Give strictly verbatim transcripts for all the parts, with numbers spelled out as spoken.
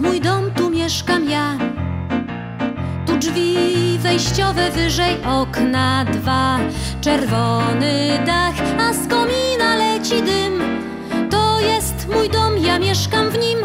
mój dom, tu mieszkam ja. Tu drzwi wejściowe, wyżej okna dwa, czerwony dach, a z komina leci dym. To jest mój dom, ja mieszkam w nim.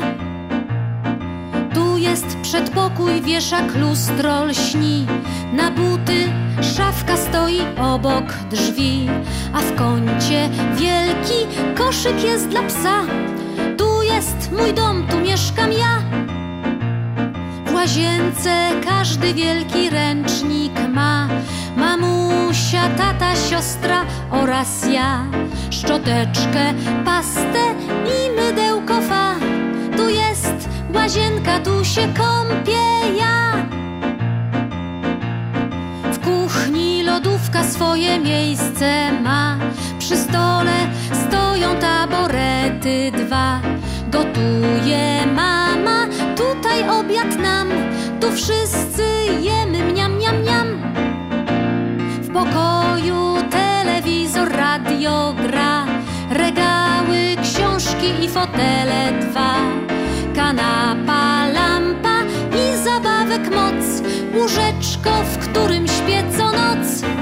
Tu jest przedpokój, wieszak, lustro lśni, na buty szafka stoi obok drzwi, a w kącie wielki koszyk jest dla psa. Tu jest mój dom, tu mieszkam ja. W łazience każdy wielki ręcznik ma, mamusia, tata, siostra oraz ja. Szczoteczkę, pastę i mydełko fa. Tu jest łazienka, tu się kąpię ja. W kuchni lodówka swoje miejsce ma, przy stole stoją taborety dwa. Gotuje mama, tutaj obiad nam, tu wszyscy jemy mniam, mniam, mniam. W pokoju telewizor, radio gra, regały, książki i fotele dwa. Kanapa, lampa i zabawek moc, łóżeczko, w którym śpię co noc.